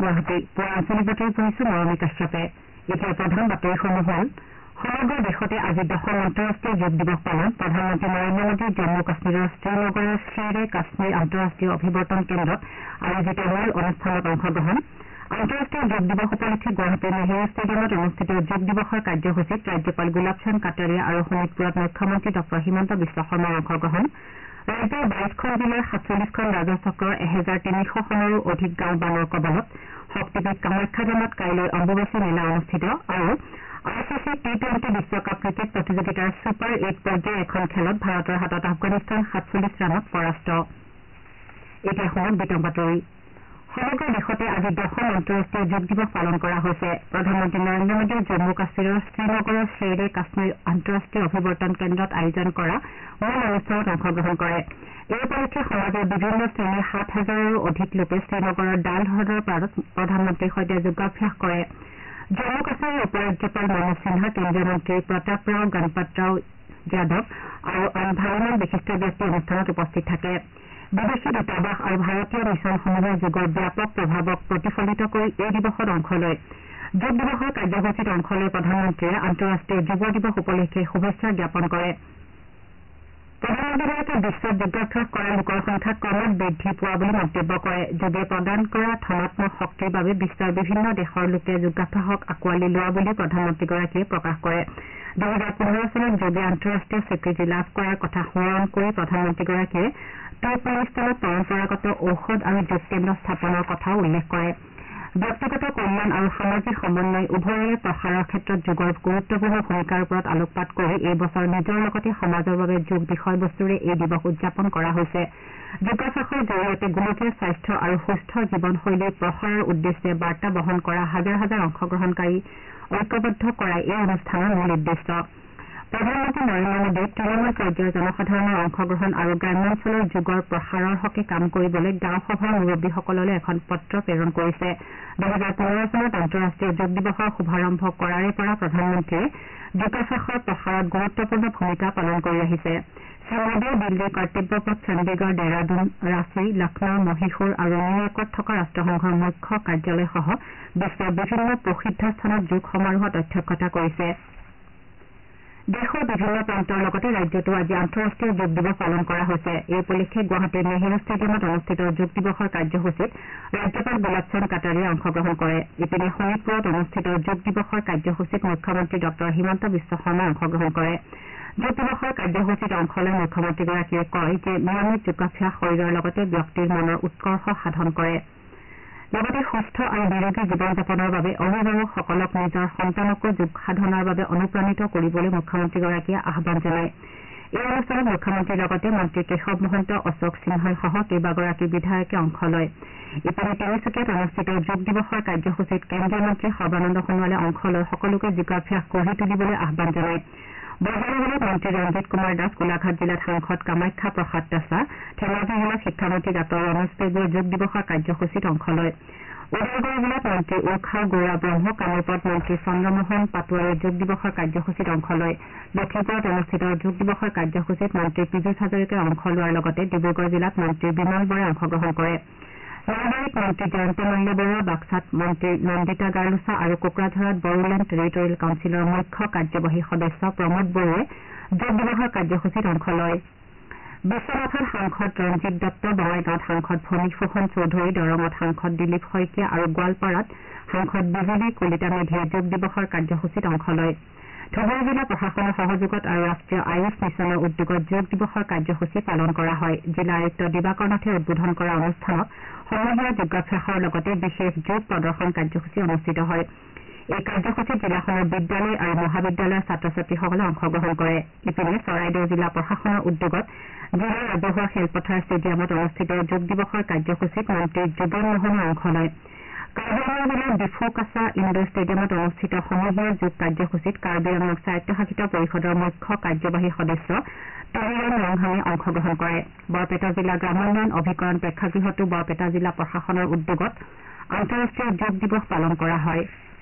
গুৱাহাটী পুৱা আঞ্চলিক বাতৰি পঢ়িছো মৰমী কাশ্যপে। এতিয়া প্ৰধান বাতৰিসমূহ হ'ল সমগ্ৰ দেশতে আজি 10ম আন্তঃৰাষ্ট্ৰীয় যোগ দিৱস পালন। প্ৰধানমন্ত্ৰী নৰেন্দ্ৰ মোদীয়ে জম্মু কাশ্মীৰৰ শ্ৰীনগৰৰ শ্বেৰ-ই কাশ্মীৰ আন্তঃৰাষ্ট্ৰীয় অভিৱৰ্তন কেন্দ্ৰত আয়োজিত মূল অনুষ্ঠানত অংশগ্ৰহণ। আন্তঃৰাষ্ট্ৰীয় যোগ দিৱস উপলক্ষে গুৱাহাটীৰ নেহেৰু ষ্টেডিয়ামত অনুষ্ঠিত যোগ দিৱসৰ কাৰ্যসূচীত ৰাজ্যপাল গোলাবচন্দ কাটাৰিয়া আৰু শোণিতপুৰত মুখ্যমন্ত্ৰী ড হিমন্ত বিশ্ব শৰ্মাৰ অংশগ্ৰহণ। ৰাজ্যৰ 22খন জিলাৰ 47খন ৰাজহচক্ৰৰ 1300 খনৰো অধিক গাঁও বানৰ কবলত। শক্তিপীঠ কামাখ্যা ধামত কাইলৈ অম্বুবাচী মেলা অনুষ্ঠিত আৰু ICC T20 বিশ্বকাপ ক্ৰিকেট প্ৰতিযোগিতাৰ ছুপাৰ 8 পৰ্যায়ৰ এখন খেলত ভাৰতৰ হাতত আফগানিস্তান 47 ৰানত পৰাস্ত। এতিয়া শুনক বিতং বাতৰি। সমগ্ৰ দেশতে আজি 10ম আন্তঃৰাষ্ট্ৰীয় যোগ দিৱস পালন কৰা হৈছে। প্ৰধানমন্ত্ৰী নৰেন্দ্ৰ মোদীয়ে জম্মু কাশ্মীৰৰ শ্ৰীনগৰৰ শ্বেৰ-ই কাশ্মীৰ আন্তঃৰাষ্ট্ৰীয় অভিৱৰ্তন কেন্দ্ৰত আয়োজন কৰা মূল অনুষ্ঠানত অংশগ্ৰহণ কৰে। এই উপলক্ষে সমাজৰ বিভিন্ন শ্ৰেণীৰ 7,000ৰো অধিক লোকে শ্ৰীনগৰৰ ডাল হ্ৰদৰ পাৰত প্ৰধানমন্ত্ৰীৰ সৈতে যোগাভ্যাস কৰে। জম্মু কাশ্মীৰৰ উপ ৰাজ্যপাল মনোজ সিনহা, কেন্দ্ৰীয় মন্ত্ৰী প্ৰতাপ ৰাও গণপতৰাও যাদৱ আৰু আন ভালেমান বিশিষ্ট ব্যক্তি অনুষ্ঠানত উপস্থিত থাকে। বিদেশী দূতাবাস আৰু ভাৰতীয় মিছনসমূহে যোগৰ ব্যাপক প্ৰভাৱক প্ৰতিফলিত কৰি এই দিৱসত অংশ লয়। যোগ দিৱসৰ কাৰ্যসূচীত অংশ লৈ প্ৰধানমন্ত্ৰীয়ে আন্তঃৰাষ্ট্ৰীয় যুৱ দিৱস উপলক্ষে শুভেচ্ছা জ্ঞাপন কৰে। প্ৰধানমন্ত্ৰীগৰাকীয়ে বিশ্বত যোগাভ্যাস কৰা লোকৰ সংখ্যা ক্ৰমাৎ বৃদ্ধি পোৱা বুলি মন্তব্য কৰে। যোগে প্ৰদান কৰা ধনাত্মক শক্তিৰ বাবে বিশ্বৰ বিভিন্ন দেশৰ লোকে যোগাভ্যাসক আঁকোৱালি লোৱা বুলি প্ৰধানমন্ত্ৰীগৰাকীয়ে প্ৰকাশ কৰে। 2015 চনত যোগে আন্তঃৰাষ্ট্ৰীয় স্বীকৃতি লাভ কৰাৰ কথা সোঁৱৰণ কৰি প্ৰধানমন্ত্ৰীগৰাকীয়ে তুৰ্কমেনিস্তানত পৰম্পৰাগত ঔষধ আৰু যোগ কেন্দ্ৰ স্থাপনৰ কথাও উল্লেখ কৰে। ব্যক্তিগত কল্যাণ আৰু সামাজিক সমন্বয় উভয়ৰে প্ৰসাৰৰ ক্ষেত্ৰত যোগৰ গুৰুত্বপূৰ্ণ ভূমিকাৰ ওপৰত আলোকপাত কৰি এই বছৰ নিজৰ লগতে সমাজৰ বাবে যোগ বিষয়বস্তুৰে এই দিৱস উদযাপন কৰা হৈছে। যোগাভ্যাসৰ জৰিয়তে গোলকীয় স্বাস্থ্য আৰু সুস্থ জীৱনশৈলীৰ প্ৰসাৰৰ উদ্দেশ্যে বাৰ্তা বহন কৰা হাজাৰ হাজাৰ অংশগ্ৰহণকাৰী ঐক্যবদ্ধ কৰাই এই অনুষ্ঠানৰ মূল উদ্দেশ্য। প্ৰধানমন্ত্ৰী নৰেন্দ্ৰ মোদীয়ে তৃণমূল পৰ্যায়ৰ জনসাধাৰণৰ অংশগ্ৰহণ আৰু গ্ৰাম্যাঞ্চলৰ যোগৰ প্ৰসাৰৰ হকে কাম কৰিবলৈ গাঁও সভাৰ মুৰব্বীসকললৈ এখন পত্ৰ প্ৰেৰণ কৰিছে। 2015 চনত আন্তঃৰাষ্ট্ৰীয় যোগ দিৱসৰ শুভাৰম্ভ কৰাৰে পৰা প্ৰধানমন্ত্ৰীয়ে যোগাভ্যাসৰ প্ৰসাৰত গুৰুত্বপূৰ্ণ ভূমিকা পালন কৰি আহিছে। শ্ৰীমোদীয়ে দিল্লীৰ কৰ্তব্যপথ, চণ্ডীগড়, ডেৰাডুন, ৰাঁচী, লক্ষ্ণৌ, মহীশূৰ আৰু নিউয়ৰ্কত থকা ৰাষ্ট্ৰসংঘৰ মুখ্য কাৰ্যালয়সহ বিশ্বৰ বিভিন্ন প্ৰসিদ্ধ স্থানত যোগ সমাৰোহত অধ্যক্ষতা কৰিছে। দেশৰ বিভিন্ন প্ৰান্তৰ লগতে ৰাজ্যতো আজি আন্তঃৰাষ্ট্ৰীয় যোগ দিৱস পালন কৰা হৈছে। এই উপলক্ষে গুৱাহাটীৰ নেহেৰু ষ্টেডিয়ামত অনুষ্ঠিত যোগ দিৱসৰ কাৰ্যসূচীত ৰাজ্যপাল গোলাবচন্দ কাটাৰিয়াই অংশগ্ৰহণ কৰে। ইপিনে শোণিতপুৰত অনুষ্ঠিত যোগ দিৱসৰ কাৰ্যসূচীত মুখ্যমন্ত্ৰী ড হিমন্ত বিশ্ব শৰ্মাই অংশগ্ৰহণ কৰে। যোগ দিৱসৰ কাৰ্যসূচীত অংশ লৈ মুখ্যমন্ত্ৰীগৰাকীয়ে কয় যে নিয়মিত যোগাভ্যাস শৰীৰৰ লগতে ব্যক্তিৰ মনৰ উৎকৰ্ষ সাধন কৰে। লগতে সুস্থ আৰু নিৰোগী জীৱন যাপনৰ বাবে অভিভাৱকসকলক নিজৰ সন্তানকো যোগ সাধনাৰ বাবে অনুপ্ৰাণিত কৰিবলৈ মুখ্যমন্ত্ৰীগৰাকীয়ে আহ্বান জনায়। এই অনুষ্ঠানত মুখ্যমন্ত্ৰীৰ লগতে মন্ত্ৰী কেশৱ মহন্ত, অশোক সিনহাই সহ কেইবাগৰাকী বিধায়কে অংশ লয়। ইপিনে তিনিচুকীয়াত অনুষ্ঠিত যোগ দিৱসৰ কাৰ্যসূচীত কেন্দ্ৰীয় মন্ত্ৰী সৰ্বানন্দ সোণোৱালে অংশ লৈ সকলোকে যোগাভ্যাস গঢ়ি তুলিবলৈ আহ্বান জনায়। বজাৰবাৰীত মন্ত্ৰী ৰঞ্জিত কুমাৰ দাস, গোলাঘাট জিলাত সাংসদ কামাখ্যা প্ৰসাদ দাসা, ধেমাজি জিলাত শিক্ষামন্ত্ৰী ডাঃ ৰমেশ পেগুৱে যোগ দিৱসৰ কাৰ্যসূচীত অংশ লয়। ওদালগুৰি জিলাত মন্ত্ৰী উৰ্ষা গৌৰা ব্ৰহ্ম, কামৰূপত মন্ত্ৰী চন্দ্ৰমোহন পাটোৱাৰীয়ে যোগ দিৱসৰ কাৰ্যসূচীত অংশ লয়। লখিমপুৰত অনুষ্ঠিত যোগ দিৱসৰ কাৰ্যসূচীত মন্ত্ৰী পীযুষ হাজৰিকাই অংশ লোৱাৰ লগতে ডিব্ৰুগড় জিলাত মন্ত্ৰী বিমল বৰাই অংশগ্ৰহণ কৰে। নলবাৰীত মন্ত্ৰী জয়ন্ত মল্ল বৰুৱা, বাক্সাত মন্ত্ৰী নন্দিতা গাৰ্লুচা আৰু কোকৰাঝাৰত বড়োলেণ্ড টেৰিটৰিয়েল কাউন্সিলৰ মুখ্য কাৰ্যবাহী সদস্য প্ৰমোদ বড়োৱে যোগ দিৱসৰ কাৰ্যসূচীত অংশ লয়। বিশ্বনাথত সাংসদ ৰঞ্জিত দত্ত, বঙাইগাঁৱত সাংসদ ভনীষ ফুকন চৌধুৰী, দৰঙত সাংসদ দিলীপ শইকীয়া আৰু গোৱালপাৰাত সাংসদ বিজুলী কলিতা মেধিয়ে যোগ দিৱসৰ কাৰ্যসূচীত অংশ লয়। ধুবুৰী জিলা প্ৰশাসনৰ সহযোগত আৰু ৰাষ্ট্ৰীয় আয়ুষ মিছনৰ উদ্যোগত যোগ দিৱসৰ কাৰ্যসূচী পালন কৰা হয়। জিলা আয়ুক্ত দিবাকৰ নাথে উদ্বোধন কৰা অনুষ্ঠানত সমূহীয়া যোগাভ্যাসৰ লগতে বিশেষ যোগ প্ৰদৰ্শন কাৰ্যসূচী অনুষ্ঠিত হয়। এই কাৰ্যসূচীত জিলাখনৰ বিদ্যালয় আৰু মহাবিদ্যালয়ৰ ছাত্ৰ ছাত্ৰীসকলে অংশগ্ৰহণ কৰে। ইপিনে চৰাইদেউ জিলা প্ৰশাসনৰ উদ্যোগত জিলাৰ ৰাজহুৱা খেলপথাৰ ষ্টেডিয়ামত অনুষ্ঠিত যোগ দিৱসৰ কাৰ্যসূচীত মন্ত্ৰী যোগেন মোহনে অংশ লয়। কাৰ্বি আংলং জিলাৰ ডিফুকাছা ইণ্ডোৰ ষ্টেডিয়ামত অনুষ্ঠিত সমূহীয়া যোগ কাৰ্যসূচীত কাৰ্বি আংলং স্বায়ত্তশাসিত পৰিষদৰ মুখ্য কাৰ্যবাহী সদস্য তুলিৰাম ৰংহামে অংশগ্ৰহণ কৰে। বৰপেটা জিলা গ্ৰামোন্নয়ন অভিকৰণ প্ৰেক্ষাগৃহতো বৰপেটা জিলা প্ৰশাসনৰ উদ্যোগত আন্তঃৰাষ্ট্ৰীয় যোগ দিৱস পালন কৰা হয়।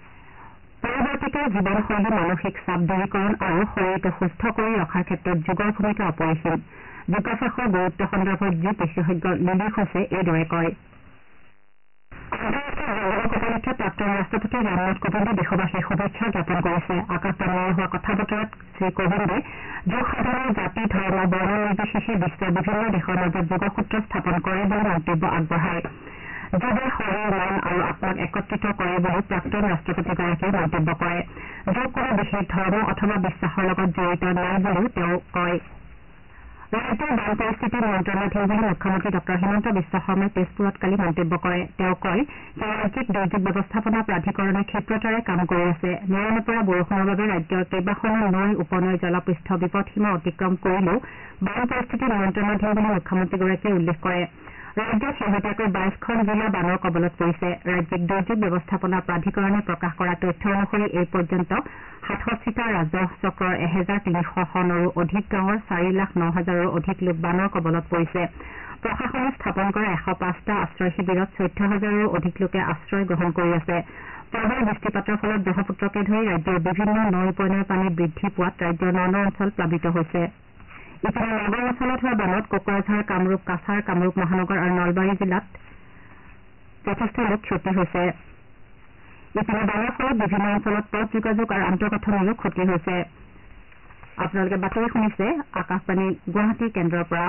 পৰিৱৰ্তিত জীৱনশৈলী, মানসিক চাপ দূৰীকৰণ আৰু শৰীৰটো সুস্থ কৰি ৰখাৰ ক্ষেত্ৰত যোগৰ ভূমিকা অপৰিসীম। যোগাভ্যাসৰ গুৰুত্ব সন্দৰ্ভত যোগ বিশেষজ্ঞ লিলি ঘোষে এইদৰে কয়। আন্তঃৰাষ্ট্ৰীয় যোগ দিৱস উপলক্ষে প্ৰাক্তন ৰাষ্ট্ৰপতি ৰামনাথ কোবিন্দে দেশবাসীক শুভেচ্ছা জ্ঞাপন কৰিছে। আকাশবাণীৰে হোৱা কথা বতৰাত শ্ৰীকোবিন্দে যোগসাধনাই জাতি ধৰ্ম বৰ্ণ নিৰ্বিশেষে বিশ্বৰ বিভিন্ন দেশৰ মাজত যোগসূত্ৰ স্থাপন কৰে বুলি মন্তব্য আগবঢ়ায়। যোগে শৰীৰ মন আৰু আত্মাক একত্ৰিত কৰে বুলি প্ৰাক্তন ৰাষ্ট্ৰপতিগৰাকীয়ে মন্তব্য কৰে। যোগ কোনো বিশেষ ধৰ্ম অথবা বিশ্বাসৰ লগত জড়িত নাই বুলিও তেওঁ কয়। ৰাজ্যৰ বান পৰিস্থিতি নিয়ন্ত্ৰণাধীন বুলি মুখ্যমন্ত্ৰী ডঃ হিমন্ত বিশ্ব শৰ্মাই তেজপুৰত কালি মন্তব্য কৰে। তেওঁ কয় যে ৰাজ্যিক দুৰ্যোগ ব্যৱস্থাপনা প্ৰাধিকৰণে ক্ষীপ্ৰতাৰে কাম কৰি আছে। নেৰানেপেৰা বৰষুণৰ বাবে ৰাজ্যৰ কেইবাখনো নৈ উপনৈ জলপৃষ্ঠ বিপদসীমা অতিক্ৰম কৰিলেও বান পৰিস্থিতি নিয়ন্ত্ৰণাধীন বুলি মুখ্যমন্ত্ৰীগৰাকীয়ে উল্লেখ কৰে। ৰাজ্যত শেহতীয়াকৈ 22খন জিলা বানৰ কবলত পৰিছে। ৰাজ্যিক দুৰ্যোগ ব্যৱস্থাপনা প্ৰাধিকৰণে প্ৰকাশ কৰা তথ্য অনুসৰি এই পৰ্যন্ত 67টা ৰাজহ চক্ৰৰ 1300খনৰো অধিক গাঁৱৰ 4,09,000ৰো অধিক লোক বানৰ কবলত পৰিছে। প্ৰশাসনে স্থাপন কৰা 105টা আশ্ৰয় শিবিৰত 14,000ৰো অধিক লোকে আশ্ৰয় গ্ৰহণ কৰি আছে। প্ৰবল বৃষ্টিপাতৰ ফলত ব্ৰহ্মপুত্ৰকে ধৰি ৰাজ্যৰ বিভিন্ন নৈ উপনৈৰ পানী বৃদ্ধি পোৱাত ৰাজ্যৰ ন অঞ্চল প্লাবিত হৈছে। ইপিনে নগৰ অঞ্চলত হোৱা বানত কোকৰাঝাৰ, কামৰূপ, কাছাৰ, কামৰূপ মহানগৰ আৰু নলবাৰী জিলাত যথেষ্ট লোক ক্ষতি হৈছে। ইপিনে বানৰ ফলত বিভিন্ন অঞ্চলত পথ যোগাযোগ আৰু আন্তঃগাঁথনিৰো ক্ষতি হৈছে। আপোনালোকে বাতৰি শুনিছে আকাশবাণী গুৱাহাটী কেন্দ্ৰৰ পৰা।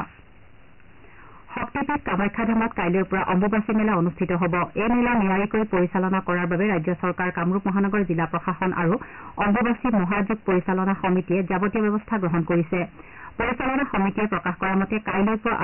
শক্তিপীঠ কামাখ্যা ধামত কাইলৈৰ পৰা অম্বুবাচী মেলা অনুষ্ঠিত হ'ব। এই মেলা নিয়াৰিকৈ পৰিচালনা কৰাৰ বাবে ৰাজ্য চৰকাৰ, কামৰূপ মহানগৰ জিলা প্ৰশাসন আৰু অম্বুবাচী মহাযোগ পৰিচালনা সমিতিয়ে যাৱতীয় ব্যৱস্থা গ্ৰহণ কৰিছে। পৰিচালনা সমিতিয়ে প্ৰকাশ কৰা মতে কাইলৈৰ পৰা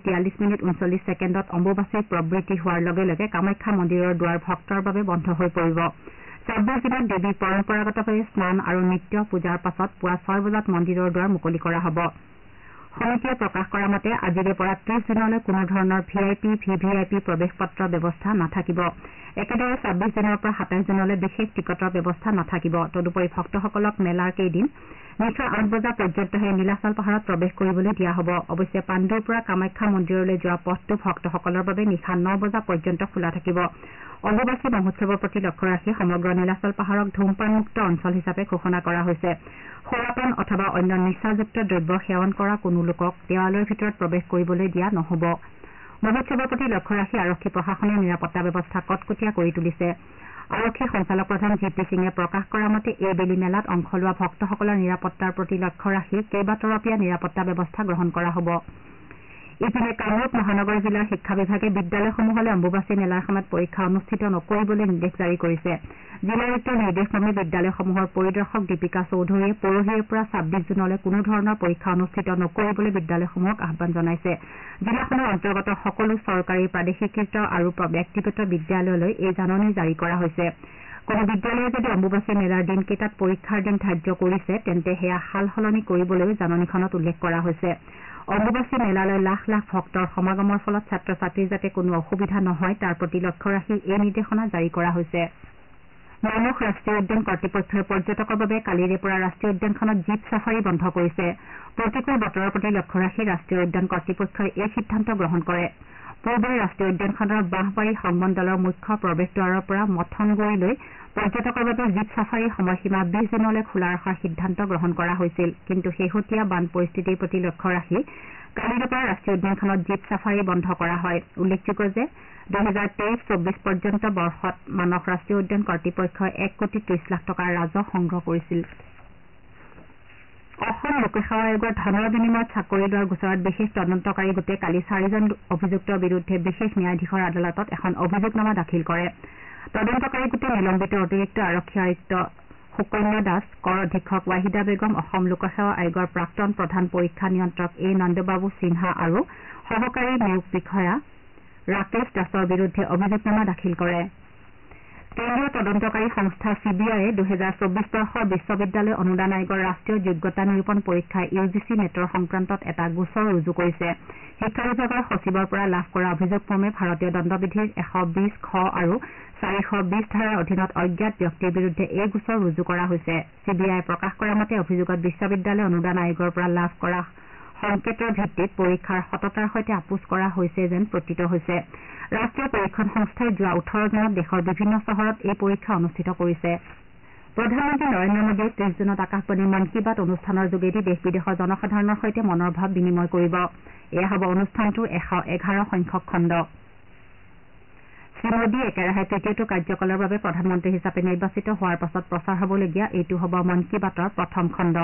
8:43:39 অম্বুবাচীৰ প্ৰবৃত্তি হোৱাৰ লগে লগে কামাখ্যা মন্দিৰৰ দুৱাৰ ভক্তৰ বাবে বন্ধ হৈ পৰিব। 26 দিনত দেৱীৰ পৰম্পৰাগতভাৱে স্নান আৰু নিত্য পূজাৰ পাছত পুৱা 6 বজাত মন্দিৰৰ দুৱাৰ মুকলি কৰা হ'ব। সমিতিয়ে প্ৰকাশ কৰা মতে আজিৰে পৰা 30 দিনলৈ কোনো ধৰণৰ VIP, VVIP প্ৰৱেশ পত্ৰৰ ব্যৱস্থা নাথাকিব। একেদৰে 26 দিনৰ পৰা 27 দিনলৈ বিশেষ টিকটৰ ব্যৱস্থা নাথাকিব। তদুপৰি ভক্তসকলক মেলাৰ কেইদিন নিশা 8 বজা পৰ্যন্তহে নীলাচল পাহাৰত প্ৰৱেশ কৰিবলৈ দিয়া হ'ব। অৱশ্যে পাণ্ডুৰ পৰা কামাখ্যা মন্দিৰলৈ যোৱা পথটো ভক্তসকলৰ বাবে নিশা 9 বজা পৰ্যন্ত খোলা থাকিব। অম্বুবাচী মহোৎসৱৰ প্ৰতি লক্ষ্য ৰাখি সমগ্ৰ নীলাচল পাহাৰক ধূমপানমুক্ত অঞ্চল হিচাপে ঘোষণা কৰা হৈছে। সুৰাপান অথবা অন্য নিচাযুক্ত দ্ৰব্য সেৱন কৰা কোনো লোকক দেৱালয়ৰ ভিতৰত প্ৰৱেশ কৰিবলৈ দিয়া নহ'ব। মহোৎসৱৰ প্ৰতি লক্ষ্য ৰাখি আৰক্ষী প্ৰশাসনে নিৰাপত্তা ব্যৱস্থা কটকটীয়া কৰি তুলিছে। আৰক্ষী সঞ্চালক প্ৰধান GP সিঙে প্ৰকাশ কৰা মতে এইবেলি মেলাত অংশ লোৱা ভক্তসকলৰ নিৰাপত্তাৰ প্ৰতি লক্ষ্য ৰাখি কেইবাতৰপীয়া নিৰাপত্তা ব্যৱস্থা গ্ৰহণ কৰা হ'ব। ইপিনে কামৰূপ মহানগৰ জিলাৰ শিক্ষা বিভাগে বিদ্যালয়সমূহলৈ অম্বুবাচী মেলাৰ সময়ত পৰীক্ষা অনুষ্ঠিত নকৰিবলৈ নিৰ্দেশ জাৰি কৰিছে। জিলায়ুক্তৰ নিৰ্দেশমৰ্মে বিদ্যালয়সমূহৰ পৰিদৰ্শক দীপিকা চৌধুৰীয়ে পৰহিৰে পৰা 26 জুনলৈ কোনো ধৰণৰ পৰীক্ষা অনুষ্ঠিত নকৰিবলৈ বিদ্যালয়সমূহক আহ্বান জনাইছে। জিলাখনৰ অন্তৰ্গত সকলো চৰকাৰী, প্ৰাদেশিকৃত আৰু ব্যক্তিগত বিদ্যালয়লৈ এই জাননী জাৰি কৰা হৈছে। কোনো বিদ্যালয়ে যদি অম্বুবাচী মেলাৰ দিনকেইটাত পৰীক্ষাৰ দিন ধাৰ্য কৰিছে তেন্তে সেয়া সাল সলনি কৰিবলৈও জাননীখনত উল্লেখ কৰা হৈছে। অম্বুবাচী মেলালৈ লাখ লাখ ভক্তৰ সমাগমৰ ফলত ছাত্ৰ ছাত্ৰীৰ যাতে কোনো অসুবিধা নহয় তাৰ প্ৰতি লক্ষ্য ৰাখি এই নিৰ্দেশনা জাৰি কৰা হৈছে। মানস ৰাষ্ট্ৰীয় উদ্যান কৰ্তৃপক্ষই পৰ্যটকৰ বাবে কালিৰে পৰা ৰাষ্ট্ৰীয় উদ্যানখনত জীপ ছাফাৰী বন্ধ কৰিছে। প্ৰতিকূল বতৰৰ প্ৰতি লক্ষ্য ৰাখি ৰাষ্ট্ৰীয় উদ্যান কৰ্তৃপক্ষই এই সিদ্ধান্ত গ্ৰহণ কৰে। পূৰ্বে ৰাষ্ট্ৰীয় উদ্যানখনৰ বাঁহবাৰী সংমণ্ডলৰ মুখ্য প্ৰৱেশদ্বাৰৰ পৰা মথনগুৰিলৈ পৰ্যটকৰ বাবে জীপ ছাফাৰীৰ সময়সীমা 20 দিনলৈ খোলা ৰখাৰ সিদ্ধান্ত গ্ৰহণ কৰা হৈছিল। কিন্তু শেহতীয়া বান পৰিস্থিতিৰ প্ৰতি লক্ষ্য ৰাখি কালিৰে পৰা ৰাষ্ট্ৰীয় উদ্যানখনত জীপ ছাফাৰী বন্ধ কৰা হয়। উল্লেখযোগ্য যে 2023-24 পৰ্যন্ত বৰ্ষত মানস ৰাষ্ট্ৰীয় উদ্যান কৰ্তৃপক্ষই 1,30,00,000 টকাৰ ৰাজহ সংগ্ৰহ কৰিছিল। অসম লোকসেৱা আয়োগৰ ধনৰ বিনিময়ত চাকৰি লোৱাৰ গোচৰত বিশেষ তদন্তকাৰী গোটে কালি 4জন অভিযুক্তৰ বিৰুদ্ধে বিশেষ ন্যায়াধীশৰ আদালতত এখন অভিযোগনামা দাখিল কৰে। তদন্তকাৰী গোটে নিলম্বিত অতিৰিক্ত আৰক্ষী আয়ুক্ত সুকন্যা দাস, কৰ অধীক্ষক ৱাহিদা বেগম, অসম লোকসেৱা আয়োগৰ প্ৰাক্তন প্ৰধান পৰীক্ষা নিয়ন্ত্ৰক A নন্দবাবু সিনহা আৰু সহকাৰী নিয়োগ বিষয়া ৰাকেশ দাসৰ বিৰুদ্ধে অভিযোগনামা দাখিল কৰে। কেন্দ্ৰীয় তদন্তকাৰী সংস্থা CBIয়ে 2024 বৰ্ষৰ বিশ্ববিদ্যালয় অনুদান আয়োগৰ ৰাষ্ট্ৰীয় যোগ্যতা নিৰূপণ পৰীক্ষা UGC নেটৰ সংক্ৰান্তত এটা গোচৰ ৰুজু কৰিছে। শিক্ষা বিভাগৰ সচিবৰ পৰা লাভ কৰা অভিযোগমৰ্মে ভাৰতীয় দণ্ডবিধিৰ 120 খ আৰু 420 ধাৰাৰ অধীনত অজ্ঞাত ব্যক্তিৰ বিৰুদ্ধে এই গোচৰ ৰুজু কৰা হৈছে। CBIয়ে প্ৰকাশ কৰা মতে অভিযোগত বিশ্ববিদ্যালয় অনুদান আয়োগৰ পৰা লাভ কৰা সংকেতৰ ভিত্তিত পৰীক্ষাৰ সততাৰ সৈতে আপোচ কৰা হৈছে যেন প্ৰতীত হৈছে। ৰাষ্ট্ৰীয় পৰীক্ষণ সংস্থাই যোৱা 18 জুনত দেশৰ বিভিন্ন চহৰত এই পৰীক্ষা অনুষ্ঠিত কৰিছে। প্ৰধানমন্ত্ৰী নৰেন্দ্ৰ মোদীয়ে 30 জুনত আকাশবাণীৰ মন কী বাত অনুষ্ঠানৰ যোগেদি দেশ বিদেশৰ জনসাধাৰণৰ সৈতে মনৰ ভাৱ বিনিময় কৰিব। এয়া হ'ব অনুষ্ঠানটোৰ 111 সংখ্যক খণ্ড। শ্ৰীমোদী একেৰাহে তৃতীয়টো কাৰ্যকালৰ বাবে প্ৰধানমন্ত্ৰী হিচাপে নিৰ্বাচিত হোৱাৰ পাছত প্ৰচাৰ হ'বলগীয়া এইটো হ'ব মন কী বাতৰ প্ৰথম খণ্ড।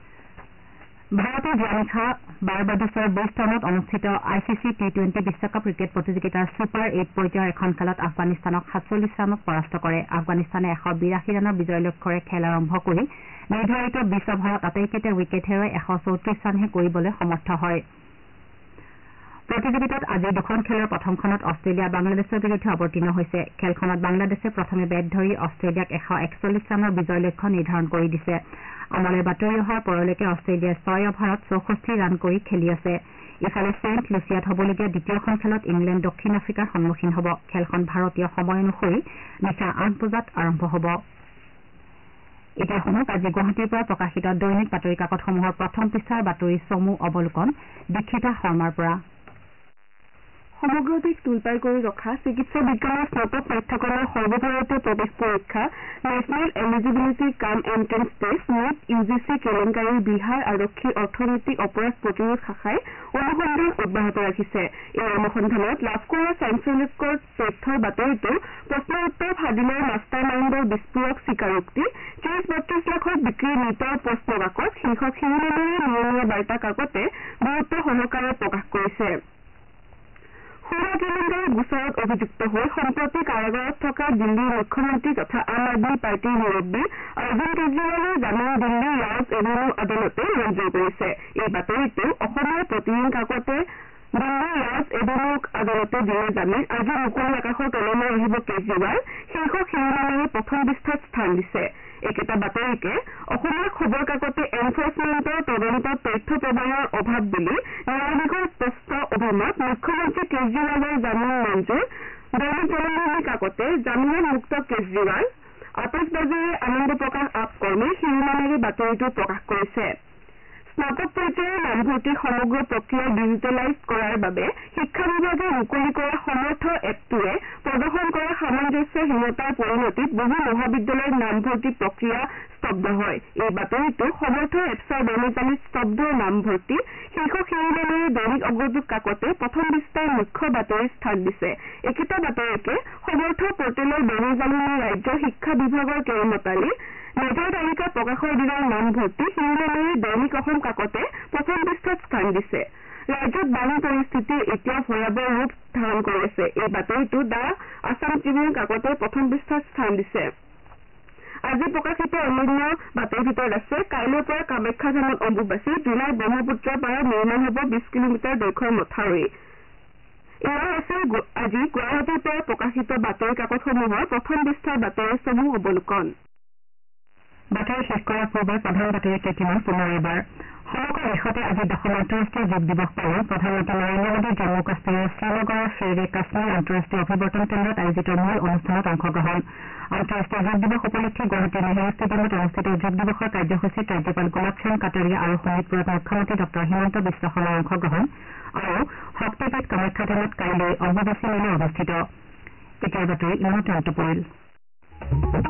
ভাৰতে যোৱা নিশা বাৰবাডোছৰ বোষ্টনত অনুষ্ঠিত ICC T20 বিশ্বকাপ ক্ৰিকেট প্ৰতিযোগিতাৰ ছুপাৰ 8 পৰ্যায়ৰ এখন খেলত আফগানিস্তানক 47 ৰানত পৰাস্ত কৰে। আফগানিস্তানে 182 ৰানৰ বিজয় লক্ষ্যৰে খেল আৰম্ভ কৰি নিৰ্ধাৰিত 20 অভাৰত আটাইকেইটা উইকেট হেৰুৱাই 134 ৰানহে কৰিবলৈ সমৰ্থ হয়। প্ৰতিযোগিতাত আজিৰ দুখন খেলৰ প্ৰথমখনত অষ্ট্ৰেলিয়া বাংলাদেশৰ বিৰুদ্ধে অৱতীৰ্ণ হৈছে। খেলখনত বাংলাদেশে প্ৰথমে বেট ধৰি অষ্ট্ৰেলিয়াক 141 ৰানৰ বিজয় লক্ষ্য নিৰ্ধাৰণ কৰি দিছে। আমালৈ বাতৰি অহাৰ পৰলৈকে অষ্ট্ৰেলিয়াই 6 অভাৰত 64 ৰান কৰি খেলি আছে। ইফালে ছেইণ্ট লুচিয়াত হ'বলগীয়া দ্বিতীয়খন খেলত ইংলেণ্ড দক্ষিণ আফ্ৰিকাৰ সন্মুখীন হ'ব। খেলখন ভাৰতীয় সময় অনুসৰি নিশা 8 বজাত আৰম্ভ হ'ব। এতিয়া শুনক আজি গুৱাহাটীৰ পৰা প্ৰকাশিত দৈনিক বাতৰি কাকতসমূহৰ প্ৰথম পৃষ্ঠাৰ বাতৰি চমু অৱলোকন দীক্ষিতা শৰ্মাৰ পৰা। সমগ্ৰ দেশ তোলপাৰ কৰি ৰখা চিকিৎসা বিজ্ঞানৰ স্নাতক পাঠ্যক্ৰমৰ সৰ্বভাৰতীয় প্ৰৱেশ পৰীক্ষা national eligibility cum entrance test NET UGC কেলেংকাৰীৰ বিহাৰ আৰক্ষীৰ অৰ্থনৈতিক অপৰাধ প্ৰতিৰোধ শাখাই অনুসন্ধান অব্যাহত ৰাখিছে। এই অনুসন্ধানত লাভ কৰা চাঞ্চল্যকৰ তথ্যৰ বাতৰিটো প্ৰশ্ন উত্তৰ ফাদিলৰ মাষ্টাৰ মাইণ্ডৰ বিস্ফোৰক স্বীকাৰোক্তি 30-32 লাখত বিক্ৰীৰ মিটাৰ প্ৰশ্ন কাকত শীৰ্ষক শিৰোনামেৰে নিয়মীয়া বাৰ্তা কাকতে গুৰুত্ব সহকাৰে প্ৰকাশ কৰিছে। সুৰা কেলেংকাৰী গোচৰত অভিযুক্ত হৈ সম্প্ৰতি কাৰাগাৰত থকা দিল্লীৰ মুখ্যমন্ত্ৰী তথা আম আদমী পাৰ্টীৰ মুৰব্বী অৰবিন্দ কেজৰিৱালৰ জামিন দিল্লীৰ ৰাজ এভিনিউ আদালতে মঞ্জুৰ কৰিছে। এই বাতৰিটো অসমীয়া প্ৰতিদিন কাকতে দিল্লীৰ ৰাজ এভিনিউ আদালতে দিলে জামিন আজি মুকলি আকাশৰ তললৈ আহিব কেজৰিৱাল শীৰ্ষক শিৰোনামেৰে প্ৰথম পৃষ্ঠাত স্থান দিছে। একেটা বাতৰিকে অসমীয়া খবৰ কাকতে এনফৰ্চমেণ্টৰ তদন্তত তথ্য প্ৰদানৰ অভাৱ বুলি ন্যায়াধীশৰ স্পষ্ট অভিমত মুখ্যমন্ত্ৰী কেজৰিৱালৰ জামিন মঞ্জুৰ। দৈনিক জনমভূমি কাকতে জামিনত মুক্ত কেজৰিৱাল আতচবাজীৰে আনন্দ প্ৰকাশ আপ কৰ্মী শিৰোনামেৰে বাতৰিটো প্ৰকাশ কৰিছে। স্নাতক পৰ্যায়ৰ নামভৰ্তিৰ সমগ্ৰ প্ৰক্ৰিয়া ডিজিটেলাইজ কৰাৰ বাবে শিক্ষা বিভাগে মুকলি কৰা সমৰ্থ এপটোৱে প্ৰদৰ্শন কৰা সামঞ্জস্যহীনতাৰ পৰিণতিত বহু মহাবিদ্যালয়ৰ নামভৰ্তি প্ৰক্ৰিয়া স্তব্ধ হয়। এই বাতৰিটো সমৰ্থ এপছৰ বেমেজালিত স্তব্ধ নামভৰ্তি শীৰ্ষক শিৰোনামেৰে দৈনিক অগ্ৰদূত কাকতে প্ৰথম পৃষ্ঠাৰ মুখ্য বাতৰিৰ স্থান দিছে। একেটা বাতৰিকে সমৰ্থ পৰ্টেলৰ বেমেজালিনী ৰাজ্যৰ শিক্ষা বিভাগৰ কেৰামতালি মেজৰ তালিকা প্ৰকাশৰ দিনাৰ নামভৰ্তি শিৰোনামেৰে দৈনিক অসম কাকতে প্ৰথম পৃষ্ঠাত স্থান দিছে। ৰাজ্যত বান পৰিস্থিতি এতিয়াও ভয়াৱহ ৰূপ ধাৰণ কৰি আছে। এই বাতৰিটো দ্য আছাম ট্ৰিবিউন কাকতে প্ৰথম পৃষ্ঠাত স্থান দিছে। আজি প্ৰকাশিত অন্যান্য বাতৰিৰ ভিতৰত আছে কাইলৈৰ পৰা কামাখ্যা ধামত অম্বুবাচী, জুলাই ব্ৰহ্মপুত্ৰৰ পৰা নিৰ্মাণ হ'ব 20 কিলোমিটাৰ দৈৰ্ঘ্যৰ মথাউৰি। এয়া হৈছে আজি গুৱাহাটীৰ পৰা প্ৰকাশিত বাতৰি কাকতসমূহৰ প্ৰথম পৃষ্ঠাৰ বাতৰি সমূহ অৱলোকন। বাতৰি শেষ কৰাৰ পূৰ্বে প্ৰধান বাতৰি কেইটিমান পুনৰ এবাৰ। সমগ্ৰ দেশতে আজি 10ম আন্তঃৰাষ্ট্ৰীয় যোগ দিৱস পালন। প্ৰধানমন্ত্ৰী নৰেন্দ্ৰ মোদী জম্মু কাশ্মীৰৰ শ্ৰীনগৰৰ শ্বেৰ-ই কাশ্মীৰ আন্তঃৰাষ্ট্ৰীয় অভিৱৰ্তন কেন্দ্ৰত আয়োজিত মূল অনুষ্ঠানত অংশগ্ৰহণ। আন্তঃৰাষ্ট্ৰীয় যোগ দিৱস উপলক্ষে গুৱাহাটীৰ নেহেৰু ষ্টেডিয়ামত অনুষ্ঠিত যোগ দিৱসৰ কাৰ্যসূচীত ৰাজ্যপাল গোলাপ চান্দ কাটাৰিয়া আৰু শোণিতপুৰত মুখ্যমন্ত্ৰী ডঃ হিমন্ত বিশ্ব শৰ্মাৰ অংশগ্ৰহণ আৰু শক্তিপীঠ কামাখ্যা ধামত কাইলৈ অম্বুবাচী মেলা অনুষ্ঠিত। এতিয়াৰ বাতৰি ইমানতে অন্ত পৰিল।